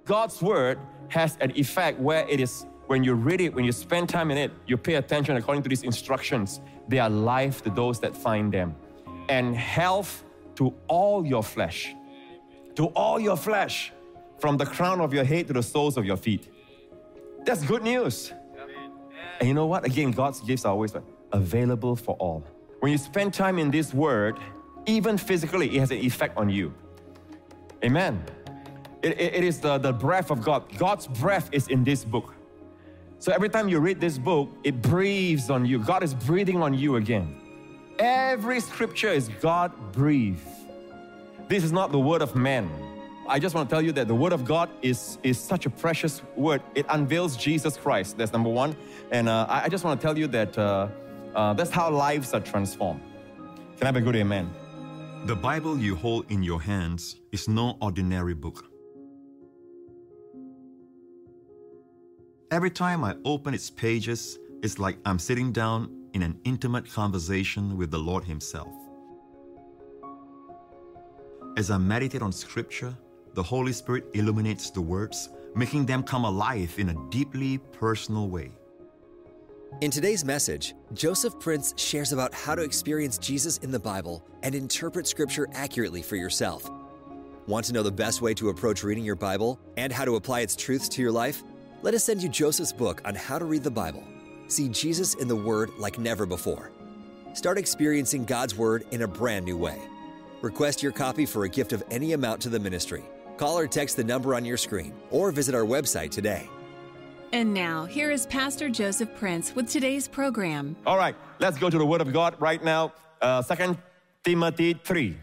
God's word has an effect where it is, when you read it, when you spend time in it, you pay attention according to these instructions. They are life to those that find them, and health to all your flesh. To all your flesh, from the crown of your head to the soles of your feet. That's good news. And you know what? Again, God's gifts are always available for all. When you spend time in this word, even physically, it has an effect on you. Amen. It is the breath of God. God's breath is in this book. So every time you read this book, it breathes on you. God is breathing on you again. Every scripture is God-breathed. This is not the word of man. I just want to tell you that the word of God is such a precious word. It unveils Jesus Christ. That's number one. And I just want to tell you that that's how lives are transformed. Can I have a good amen? The Bible you hold in your hands is no ordinary book. Every time I open its pages, it's like I'm sitting down in an intimate conversation with the Lord Himself. As I meditate on Scripture, the Holy Spirit illuminates the words, making them come alive in a deeply personal way. In today's message, Joseph Prince shares about how to experience Jesus in the Bible and interpret Scripture accurately for yourself. Want to know the best way to approach reading your Bible and how to apply its truths to your life? Let us send you Joseph's book on how to read the Bible. See Jesus in the Word like never before. Start experiencing God's Word in a brand new way. Request your copy for a gift of any amount to the ministry. Call or text the number on your screen or visit our website today. And now, here is Pastor Joseph Prince with today's program. All right, let's go to the Word of God right now. 2 Timothy 3.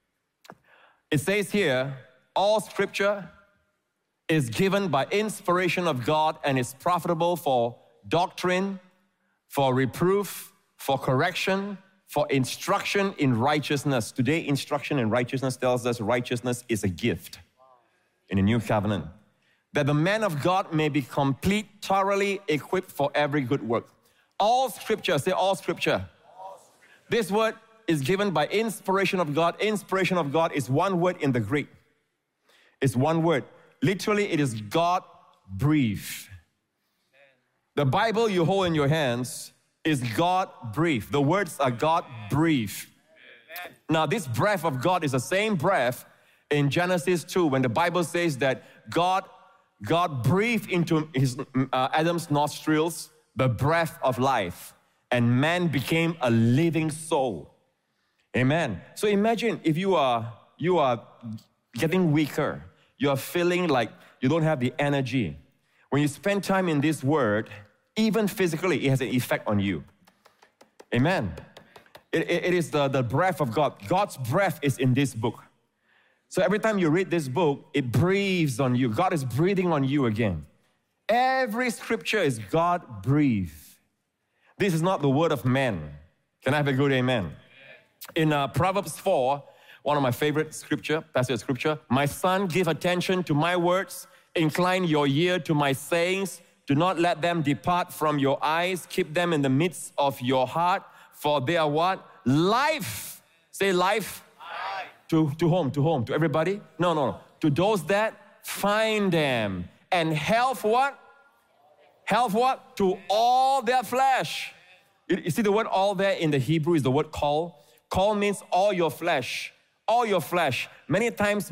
It says here, all Scripture is given by inspiration of God and is profitable for doctrine, for reproof, for correction, for instruction in righteousness. Today, instruction in righteousness tells us righteousness is a gift in the new covenant. That the man of God may be complete, thoroughly equipped for every good work. All Scripture, say all Scripture. This word is given by inspiration of God. Inspiration of God is one word in the Greek. It's one word. Literally, it is God-breathed. The Bible you hold in your hands is God-breathed. The words are God-breathed. Now, this breath of God is the same breath in Genesis 2 when the Bible says that God breathed into Adam's nostrils the breath of life, and man became a living soul. Amen. So imagine if you are getting weaker, you are feeling like you don't have the energy. When you spend time in this word, even physically, it has an effect on you. Amen. It is the breath of God. God's breath is in this book. So every time you read this book, it breathes on you. God is breathing on you again. Every scripture is God-breathed. This is not the word of man. Can I have a good amen? In Proverbs 4, one of my favorite passage of scripture, my son, give attention to my words, incline your ear to my sayings, do not let them depart from your eyes, keep them in the midst of your heart, for they are what? Life. Say life. To whom? To everybody? No. To those that find them. And health what? Health what? To all their flesh. You see the word all there in the Hebrew is the word kol. Kol means all your flesh. All your flesh. Many times,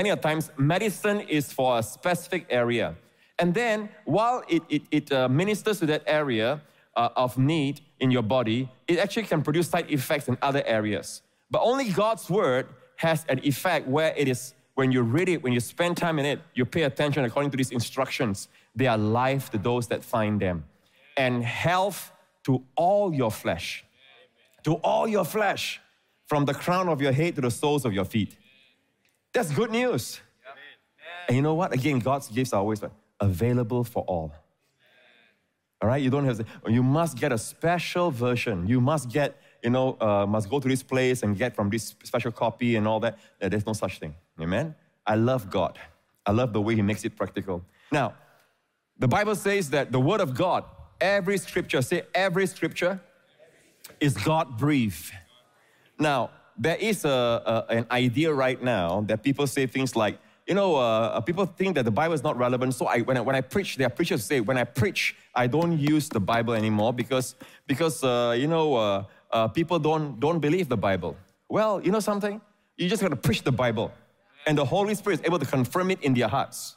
medicine is for a specific area. And then, while it ministers to that area of need in your body, it actually can produce side effects in other areas. But only God's word has an effect where it is, when you read it, when you spend time in it, you pay attention according to these instructions. They are life to those that find them. And health to all your flesh. To all your flesh. From the crown of your head to the soles of your feet. That's good news. And you know what? Again, God's gifts are always available for all. All right? You don't have to, you must get a special version. You must get, must go to this place and get from this special copy and all that. There's no such thing. Amen? I love God. I love the way He makes it practical. Now, the Bible says that the Word of God, every scripture, say every scripture is God-breathed. Now, there is an idea right now that people say things like, people think that the Bible is not relevant. So when I preach, there are preachers who say, when I preach, I don't use the Bible anymore because people don't believe the Bible. Well, you know something? You just got to preach the Bible. And the Holy Spirit is able to confirm it in their hearts.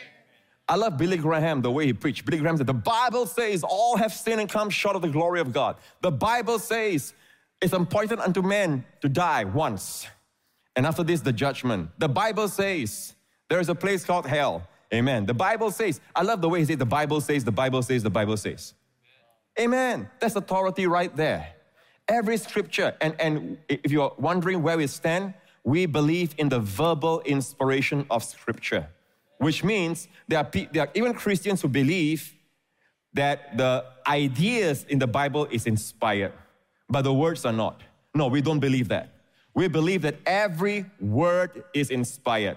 I love Billy Graham, the way he preached. Billy Graham said, the Bible says all have sinned and come short of the glory of God. The Bible says it's appointed unto man to die once. And after this, the judgment. The Bible says there is a place called hell. Amen. The Bible says, I love the way he said, the Bible says, the Bible says, the Bible says. Amen. That's authority right there. Every scripture, and if you're wondering where we stand, we believe in the verbal inspiration of scripture, which means there are even Christians who believe that the ideas in the Bible is inspired, but the words are not. No, we don't believe that. We believe that every word is inspired.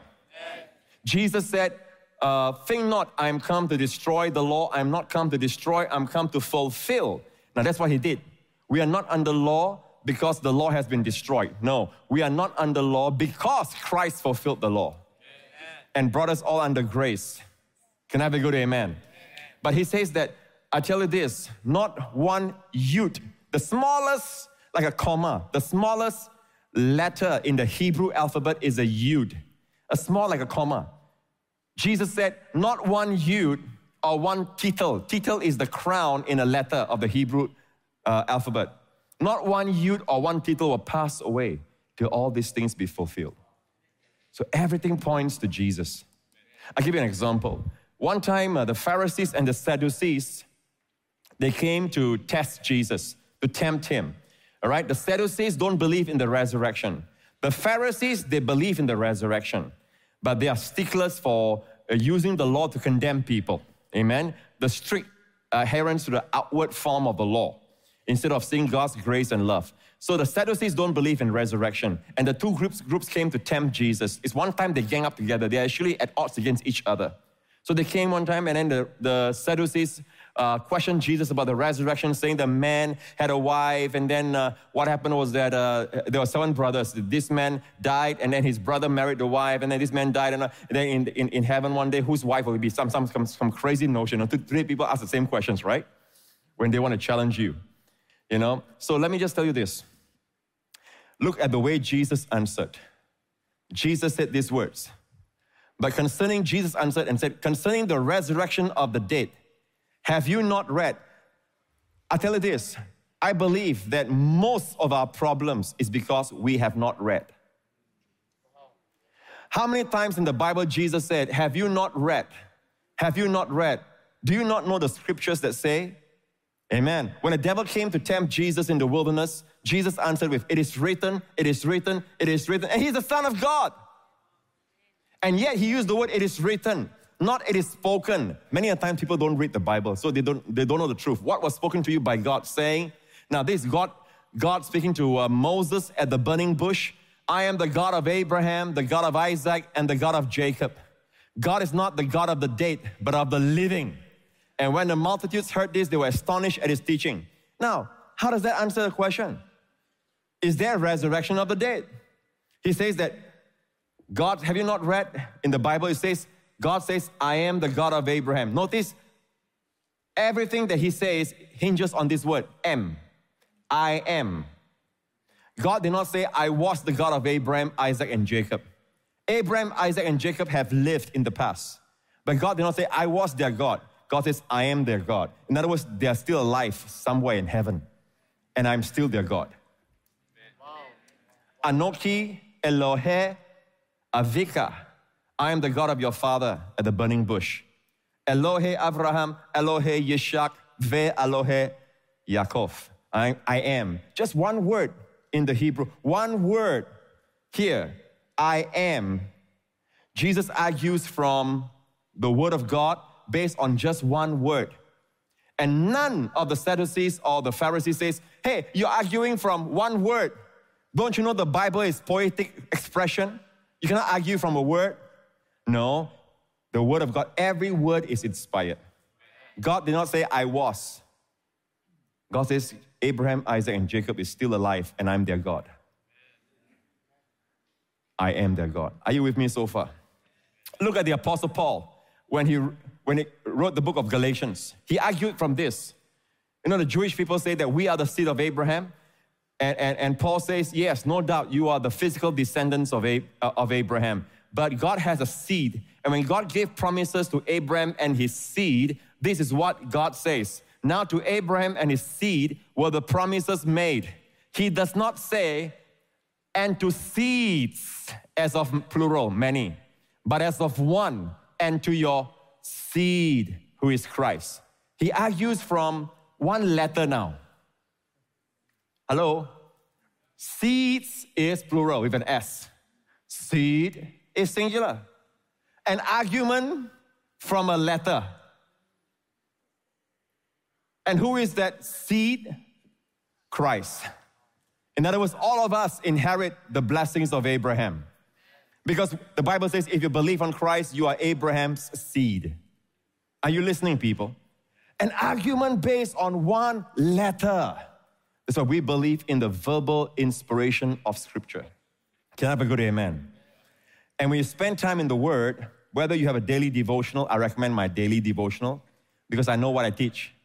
Jesus said, think not, I am come to destroy the law. I am not come to destroy, I'm come to fulfill. Now that's what he did. We are not under law because the law has been destroyed. No, we are not under law because Christ fulfilled the law and brought us all under grace. Can I have a good amen? But he says that, I tell you this, not one yud, the smallest, like a comma, the smallest letter in the Hebrew alphabet is a yud, a small like a comma. Jesus said, not one yud or one tittle. Tittle is the crown in a letter of the Hebrew alphabet. Not one yud or one tittle will pass away till all these things be fulfilled. So everything points to Jesus. I'll give you an example. One time, the Pharisees and the Sadducees, they came to test Jesus, to tempt him. All right? The Sadducees don't believe in the resurrection. The Pharisees, they believe in the resurrection. But they are sticklers for using the law to condemn people. Amen? The strict adherence to the outward form of the law, instead of seeing God's grace and love. So the Sadducees don't believe in resurrection. And the two groups came to tempt Jesus. It's one time they gang up together. They're actually at odds against each other. So they came one time, and then the Sadducees questioned Jesus about the resurrection, saying the man had a wife, and then what happened was that there were 7 brothers. This man died, and then his brother married the wife, and then this man died, and then in heaven one day, whose wife will it be? Some crazy notion. 3 people ask the same questions, right? When they want to challenge you. So let me just tell you this. Look at the way Jesus answered. Jesus said these words. But concerning, Jesus answered and said, concerning the resurrection of the dead, have you not read? I tell you this, I believe that most of our problems is because we have not read. How many times in the Bible Jesus said, have you not read? Have you not read? Do you not know the scriptures that say? Amen. When the devil came to tempt Jesus in the wilderness, Jesus answered with, it is written, it is written, it is written. And he's the Son of God. And yet he used the word, it is written, not it is spoken. Many a time people don't read the Bible, so they don't know the truth. What was spoken to you by God, saying, now this is God speaking to Moses at the burning bush. I am the God of Abraham, the God of Isaac, and the God of Jacob. God is not the God of the dead, but of the living. And when the multitudes heard this, they were astonished at his teaching. Now, how does that answer the question? Is there a resurrection of the dead? He says that God, have you not read in the Bible, it says, God says, I am the God of Abraham. Notice, everything that he says hinges on this word, am. I am. God did not say, I was the God of Abraham, Isaac, and Jacob. Abraham, Isaac, and Jacob have lived in the past. But God did not say, I was their God. God says, I am their God. In other words, they are still alive somewhere in heaven. And I'm still their God. Wow. Anoki Elohe Avika. I am the God of your father at the burning bush. Elohe Abraham, Elohe Yishak, Ve Elohe Yaakov. I am. Just one word in the Hebrew. One word here. I am. Jesus argues from the word of God based on just one word. And none of the Sadducees or the Pharisees says, hey, you're arguing from one word. Don't you know the Bible is poetic expression? You cannot argue from a word. No, the word of God, every word is inspired. God did not say, I was. God says, Abraham, Isaac, and Jacob is still alive, and I'm their God. I am their God. Are you with me so far? Look at the Apostle Paul when he wrote the book of Galatians. He argued from this. You know, the Jewish people say that we are the seed of Abraham. And Paul says, yes, no doubt you are the physical descendants of Abraham. But God has a seed. And when God gave promises to Abraham and his seed, this is what God says. Now to Abraham and his seed were the promises made. He does not say, and to seeds, as of plural, many, but as of one, and to your seed, who is Christ. He argues from one letter now. Hello? Seeds is plural with an S. Seed is singular. An argument from a letter. And who is that seed? Christ. In other words, all of us inherit the blessings of Abraham. Because the Bible says, if you believe on Christ, you are Abraham's seed. Are you listening, people? An argument based on one letter. That's why we believe in the verbal inspiration of Scripture. Can I have a good amen? And when you spend time in the Word, whether you have a daily devotional, I recommend my daily devotional because I know what I teach.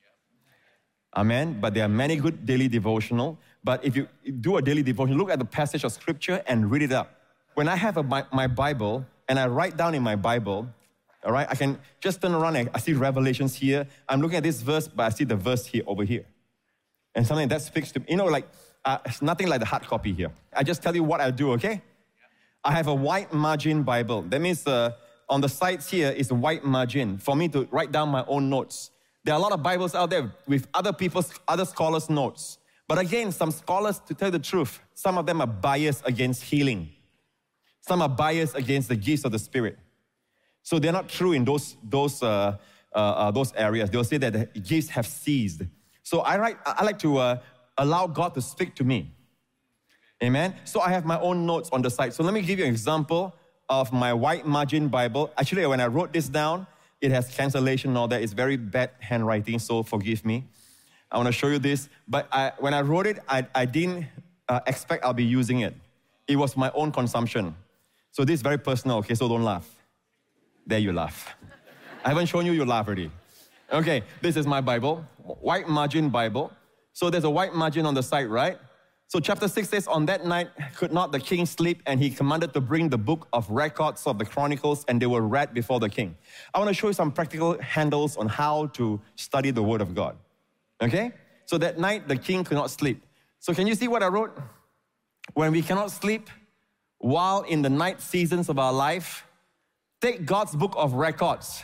Amen? But there are many good daily devotional. But if you do a daily devotion, look at the passage of Scripture and read it up. When I have my Bible and I write down in my Bible, all right, I can just turn around and I see Revelations here. I'm looking at this verse, but I see the verse here over here. And something that speaks to me. You know, like, it's nothing like the hard copy here. I just tell you what I do, okay? I have a white margin Bible. That means on the sides here is a white margin for me to write down my own notes. There are a lot of Bibles out there with other scholars' notes. But again, some scholars, to tell the truth, some of them are biased against healing. Some are biased against the gifts of the Spirit. So they're not true in those areas. They'll say that the gifts have ceased. So I like to allow God to speak to me. Amen? So I have my own notes on the side. So let me give you an example of my white margin Bible. Actually, when I wrote this down, it has cancellation and all that. It's very bad handwriting, so forgive me. I want to show you this. But when I wrote it, I didn't expect I'll be using it. It was my own consumption. So this is very personal, okay? So don't laugh. There you laugh. I haven't shown you, you laugh already. Okay, this is my Bible, white margin Bible. So there's a white margin on the side, right? So chapter 6 says, on that night could not the king sleep, and he commanded to bring the book of records of the Chronicles, and they were read before the king. I want to show you some practical handles on how to study the Word of God. Okay? So that night the king could not sleep. So can you see what I wrote? When we cannot sleep while in the night seasons of our life, take God's book of records.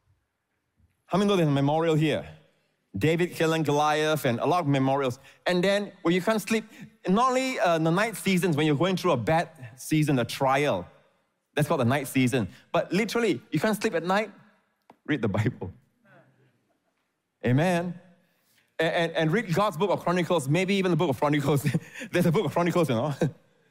How many know there's a memorial here? David killing Goliath and a lot of memorials. And then when you can't sleep, not only the night seasons, when you're going through a bad season, a trial, that's called the night season. But literally, you can't sleep at night, read the Bible. Amen. And read God's book of Chronicles, maybe even the book of Chronicles. There's a book of Chronicles, you know.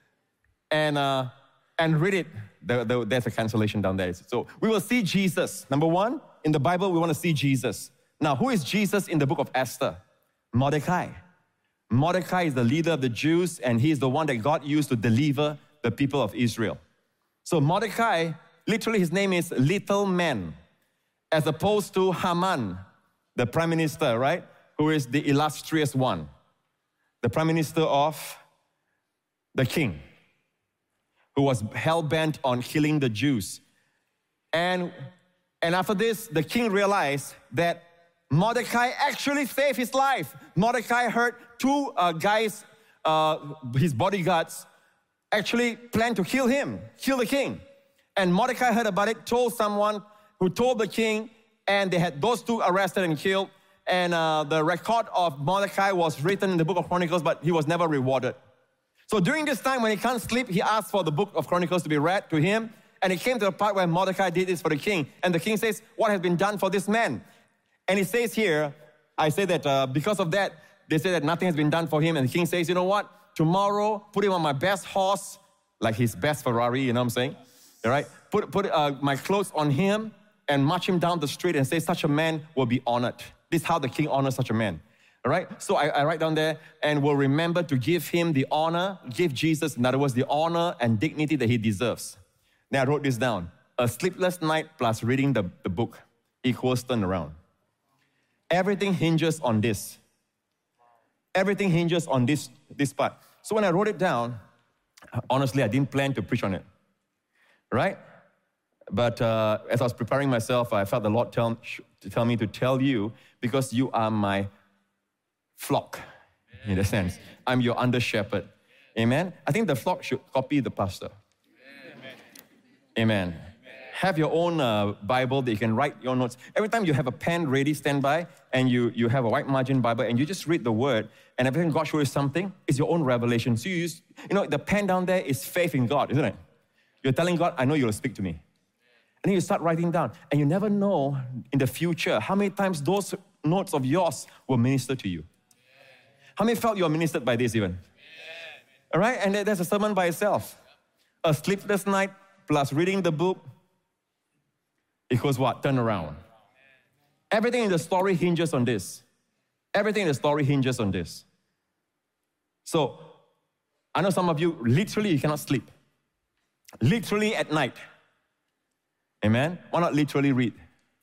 And read it. There's a cancellation down there. So we will see Jesus. Number one, in the Bible, we want to see Jesus. Now, who is Jesus in the book of Esther? Mordecai. Mordecai is the leader of the Jews, and he is the one that God used to deliver the people of Israel. So Mordecai, literally his name is Little Man, as opposed to Haman, the prime minister, right? Who is the illustrious one, the prime minister of the king, who was hell-bent on killing the Jews. And after this, the king realized that Mordecai actually saved his life. Mordecai heard two guys, his bodyguards, actually planned to kill him, kill the king. And Mordecai heard about it, told someone who told the king, and they had those two arrested and killed. And the record of Mordecai was written in the book of Chronicles, but he was never rewarded. So during this time, when he can't sleep, he asked for the book of Chronicles to be read to him. And it came to the part where Mordecai did this for the king. And the king says, what has been done for this man? And he says here, I say that because of that, they say that nothing has been done for him. And the king says, you know what? Tomorrow, put him on my best horse, like his best Ferrari, you know what I'm saying? All right? Put my clothes on him and march him down the street and say, such a man will be honored. This is how the king honors such a man. All right? So I write down there, and will remember to give him the honor, give Jesus, in other words, the honor and dignity that he deserves. Then I wrote this down. a sleepless night plus reading the book equals turnaround. Everything hinges on this. Everything hinges on this part. So when I wrote it down, honestly, I didn't plan to preach on it, right? But as I was preparing myself, I felt the Lord tell me to tell you, because you are my flock, in a sense. I'm your under shepherd. Amen? I think the flock should copy the pastor. Amen. Have your own Bible that you can write your notes. Every time you have a pen ready, stand by, and you have a white margin Bible, and you just read the word, and every time God shows you something, it's your own revelation. So you use, the pen down there is faith in God, isn't it? You're telling God, I know you'll speak to me. And then you start writing down, and you never know in the future how many times those notes of yours will minister to you. How many felt you are ministered by this even? All right, and there's a sermon by itself. A sleepless night plus reading the book equals what? Turn around. Everything in the story hinges on this. Everything in the story hinges on this. So, I know some of you, literally, you cannot sleep. Literally at night. Amen? Why not literally read?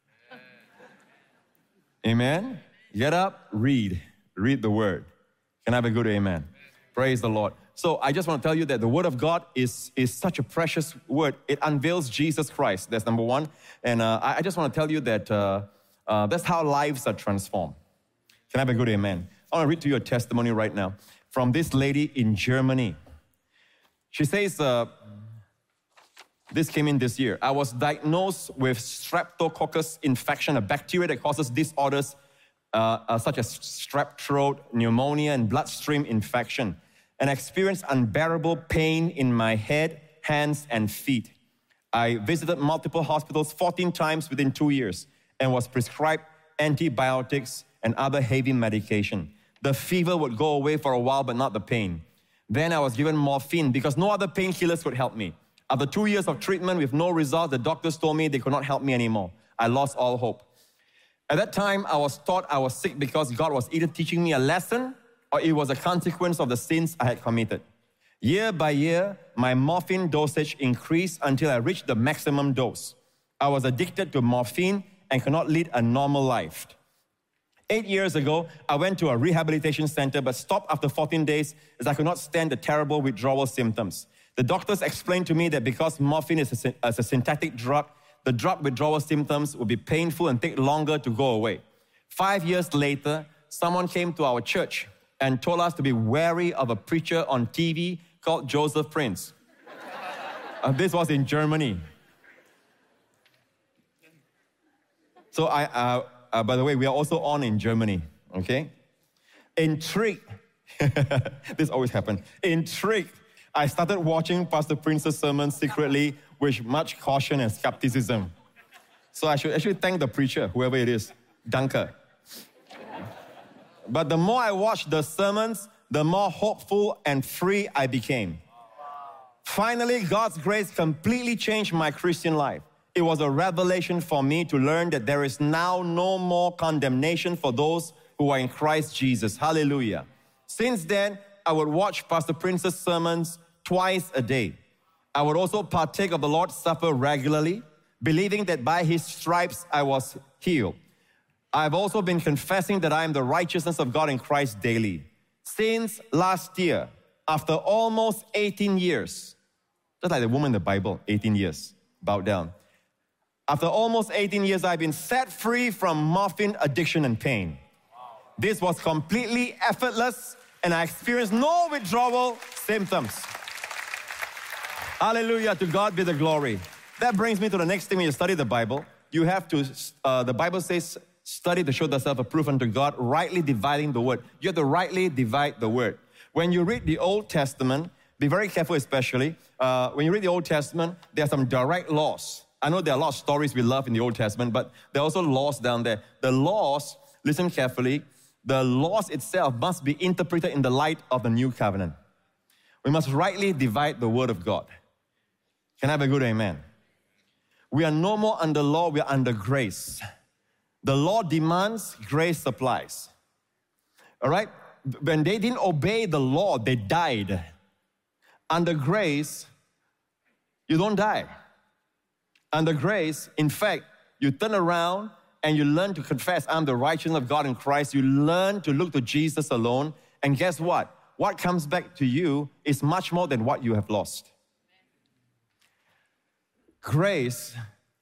Amen? Get up, read. Read the word. Can I have a good amen? Praise the Lord. So I just want to tell you that the word of God is such a precious word. It unveils Jesus Christ. That's number one. And I just want to tell you that that's how lives are transformed. Can I have a good amen? I want to read to you a testimony right now from this lady in Germany. She says, this came in this year. I was diagnosed with streptococcus infection, a bacteria that causes disorders such as strep throat, pneumonia, and bloodstream infection, and experienced unbearable pain in my head, hands, and feet. I visited multiple hospitals 14 times within 2 years and was prescribed antibiotics and other heavy medication. The fever would go away for a while, but not the pain. Then I was given morphine because no other painkillers could help me. After 2 years of treatment with no result, the doctors told me they could not help me anymore. I lost all hope. At that time, I was thought I was sick because God was either teaching me a lesson or it was a consequence of the sins I had committed. Year by year, my morphine dosage increased until I reached the maximum dose. I was addicted to morphine and could not lead a normal life. 8 years ago, I went to a rehabilitation center but stopped after 14 days as I could not stand the terrible withdrawal symptoms. The doctors explained to me that because morphine is a synthetic drug, the drug withdrawal symptoms would be painful and take longer to go away. 5 years later, someone came to our church and told us to be wary of a preacher on TV called Joseph Prince. This was in Germany. So by the way, we are also on in Germany, okay? Intrigued, this always happens. Intrigued, I started watching Pastor Prince's sermons secretly with much caution and skepticism. So I should actually thank the preacher, whoever it is, Danke. But the more I watched the sermons, the more hopeful and free I became. Finally, God's grace completely changed my Christian life. It was a revelation for me to learn that there is now no more condemnation for those who are in Christ Jesus. Hallelujah. Since then, I would watch Pastor Prince's sermons twice a day. I would also partake of the Lord's Supper regularly, believing that by His stripes I was healed. I've also been confessing that I am the righteousness of God in Christ daily. Since last year, after almost 18 years, just like the woman in the Bible, 18 years, bowed down. After almost 18 years, I've been set free from morphine addiction and pain. This was completely effortless, and I experienced no withdrawal symptoms. Hallelujah, to God be the glory. That brings me to the next thing when you study the Bible. You have to, the Bible says, study to show thyself approved unto God, rightly dividing the word. You have to rightly divide the word. When you read the Old Testament, be very careful especially. When you read the Old Testament, there are some direct laws. I know there are a lot of stories we love in the Old Testament, but there are also laws down there. The laws, listen carefully, the laws itself must be interpreted in the light of the new covenant. We must rightly divide the word of God. Can I have a good amen? We are no more under law, we are under grace. The law demands, grace supplies. All right? When they didn't obey the law, they died. Under grace, you don't die. Under grace, in fact, you turn around and you learn to confess, I'm the righteousness of God in Christ. You learn to look to Jesus alone. And guess what? What comes back to you is much more than what you have lost. Grace,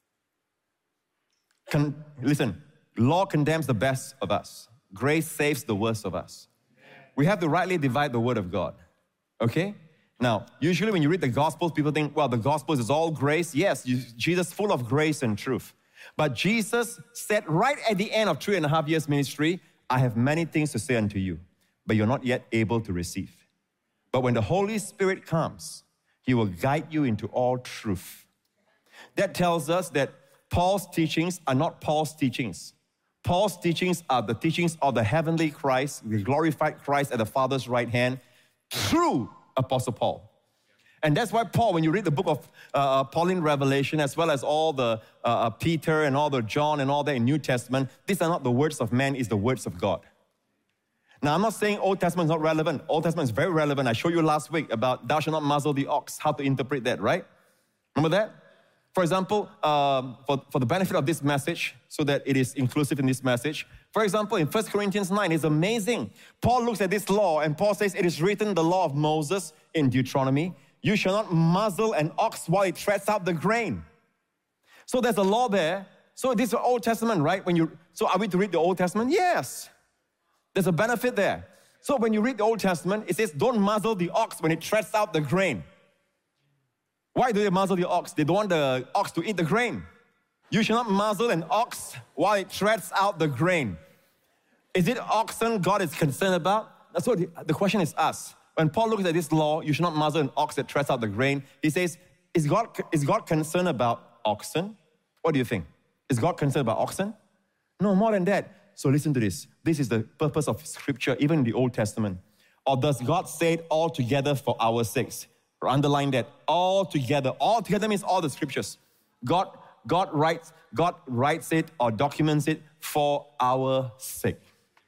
listen, law condemns the best of us. Grace saves the worst of us. We have to rightly divide the word of God. Okay? Now, usually when you read the Gospels, people think, well, the Gospels is all grace. Yes, Jesus is full of grace and truth. But Jesus said right at the end of 3.5 years ministry, I have many things to say unto you, but you're not yet able to receive. But when the Holy Spirit comes, He will guide you into all truth. That tells us that Paul's teachings are not Paul's teachings. Paul's teachings are the teachings of the heavenly Christ, the glorified Christ at the Father's right hand, through Apostle Paul. And that's why Paul, when you read the book of Pauline Revelation, as well as all the Peter and all the John and all that in New Testament, these are not the words of man, it's the words of God. Now, I'm not saying Old Testament is not relevant. Old Testament is very relevant. I showed you last week about thou shalt not muzzle the ox, how to interpret that, right? Remember that? For example, for the benefit of this message, so that it is inclusive in this message, for example, in 1 Corinthians 9, it's amazing. Paul looks at this law and Paul says, it is written, the law of Moses in Deuteronomy, you shall not muzzle an ox while it treads out the grain. So there's a law there. So this is the Old Testament, right? So are we to read the Old Testament? Yes. There's a benefit there. So when you read the Old Testament, it says, don't muzzle the ox when it treads out the grain. Why do they muzzle the ox? They don't want the ox to eat the grain. You shall not muzzle an ox while it treads out the grain. Is it oxen God is concerned about? So the question is asked. When Paul looks at this law, you should not muzzle an ox that treads out the grain, he says, is God concerned about oxen? What do you think? Is God concerned about oxen? No, more than that. So listen to this. This is the purpose of Scripture, even in the Old Testament. Or does God say it all together for our sakes? Or underline that, all together. All together means all the Scriptures. God writes it or documents it for our sake.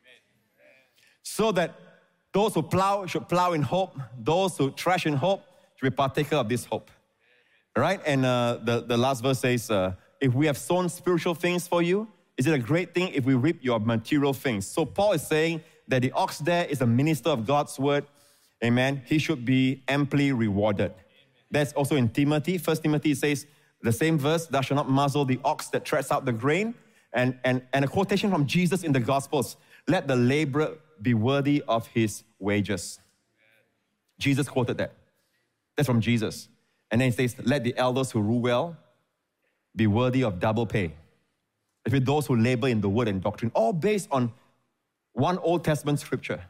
So that those who plow should plow in hope. Those who thresh in hope should be partaker of this hope. Right? And the last verse says, if we have sown spiritual things for you, is it a great thing if we reap your material things? So Paul is saying that the ox there is a minister of God's word. Amen. He should be amply rewarded. That's also in Timothy. 1 Timothy says the same verse, thou shalt not muzzle the ox that treads out the grain. And a quotation from Jesus in the Gospels, let the laborer be worthy of his wages. Jesus quoted that. That's from Jesus. And then he says, let the elders who rule well be worthy of double pay. If it's those who labor in the word and doctrine, all based on one Old Testament scripture.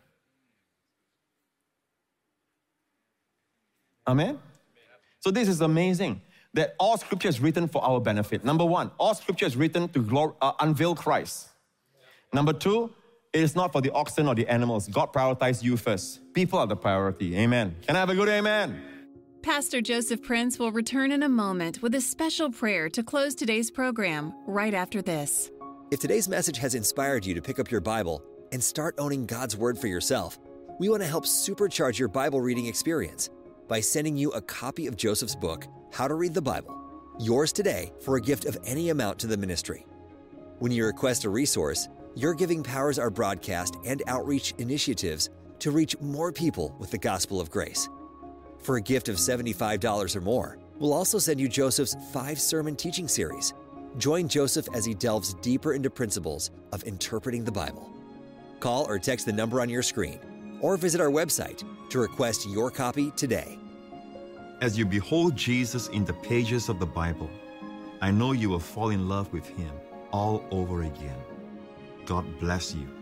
Amen? So this is amazing, that all scripture is written for our benefit. Number one, all scripture is written to unveil Christ. Number two, it is not for the oxen or the animals. God prioritized you first. People are the priority. Amen. Can I have a good amen? Pastor Joseph Prince will return in a moment with a special prayer to close today's program right after this. If today's message has inspired you to pick up your Bible and start owning God's Word for yourself, we want to help supercharge your Bible reading experience by sending you a copy of Joseph's book, How to Read the Bible, yours today for a gift of any amount to the ministry. When you request a resource, your giving powers our broadcast and outreach initiatives to reach more people with the gospel of grace. For a gift of $75 or more, we'll also send you Joseph's 5-sermon teaching series. Join Joseph as he delves deeper into principles of interpreting the Bible. Call or text the number on your screen, or visit our website to request your copy today. As you behold Jesus in the pages of the Bible, I know you will fall in love with Him all over again. God bless you.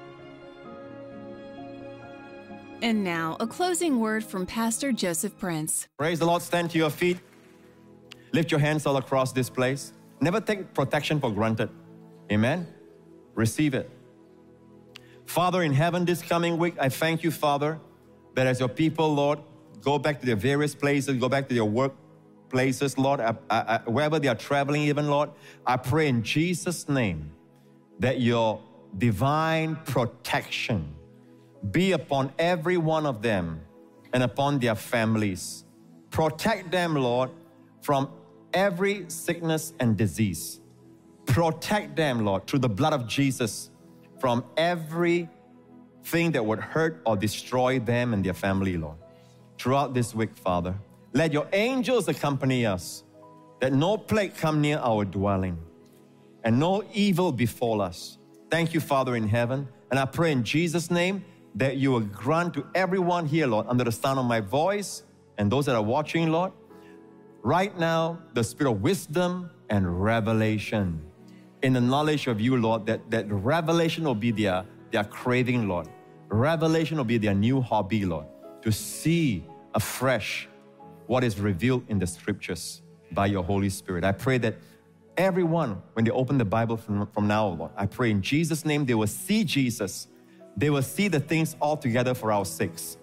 And now, a closing word from Pastor Joseph Prince. Praise the Lord. Stand to your feet. Lift your hands all across this place. Never take protection for granted. Amen? Receive it. Father in heaven, this coming week, I thank you, Father, that as your people, Lord, go back to their various places, go back to their workplaces, Lord, wherever they are traveling even, Lord, I pray in Jesus' name that your divine protection be upon every one of them and upon their families. Protect them, Lord, from every sickness and disease. Protect them, Lord, through the blood of Jesus from everything that would hurt or destroy them and their family, Lord. Throughout this week, Father, let your angels accompany us, that no plague come near our dwelling and no evil befall us. Thank you, Father in heaven. And I pray in Jesus' name that you will grant to everyone here, Lord, under the sound of my voice and those that are watching, Lord, right now, the spirit of wisdom and revelation in the knowledge of you, Lord, that revelation will be their craving, Lord. Revelation will be their new hobby, Lord, to see afresh what is revealed in the scriptures by your Holy Spirit. I pray that everyone, when they open the Bible from now, Lord, I pray in Jesus' name they will see Jesus. They will see the things all together for our sakes.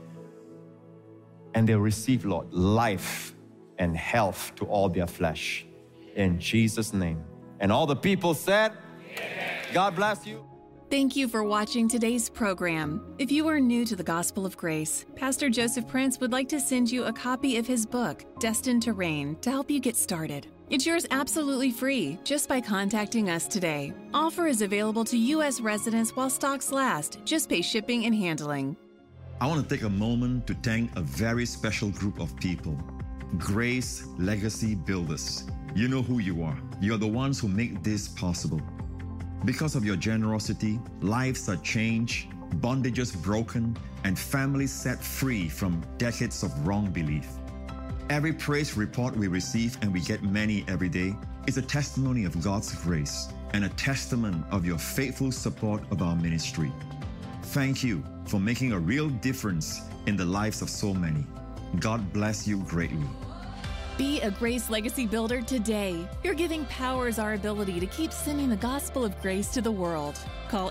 And they'll receive, Lord, life and health to all their flesh. In Jesus' name. And all the people said, amen. God bless you. Thank you for watching today's program. If you are new to the Gospel of Grace, Pastor Joseph Prince would like to send you a copy of his book, Destined to Reign, to help you get started. It's yours absolutely free just by contacting us today. Offer is available to U.S. residents while stocks last. Just pay shipping and handling. I want to take a moment to thank a very special group of people, Grace Legacy Builders. You know who you are. You're the ones who make this possible. Because of your generosity, lives are changed, bondages broken, and families set free from decades of wrong belief. Every praise report we receive, and we get many every day, is a testimony of God's grace and a testament of your faithful support of our ministry. Thank you for making a real difference in the lives of so many. God bless you greatly. Be a Grace Legacy Builder today. Your giving powers our ability to keep sending the gospel of grace to the world. Call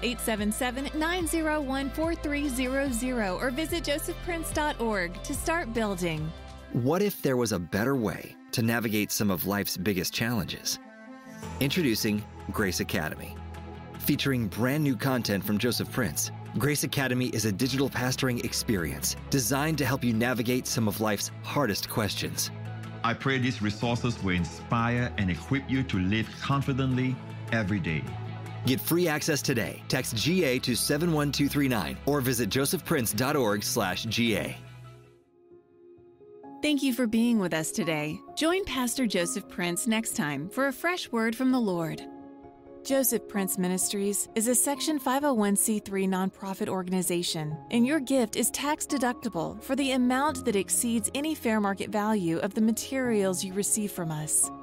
877-901-4300 or visit josephprince.org to start building. What if there was a better way to navigate some of life's biggest challenges? Introducing Grace Academy. Featuring brand new content from Joseph Prince, Grace Academy is a digital pastoring experience designed to help you navigate some of life's hardest questions. I pray these resources will inspire and equip you to live confidently every day. Get free access today. Text GA to 71239 or visit josephprince.org/GA. Thank you for being with us today. Join Pastor Joseph Prince next time for a fresh word from the Lord. Joseph Prince Ministries is a Section 501c3 nonprofit organization, and your gift is tax deductible for the amount that exceeds any fair market value of the materials you receive from us.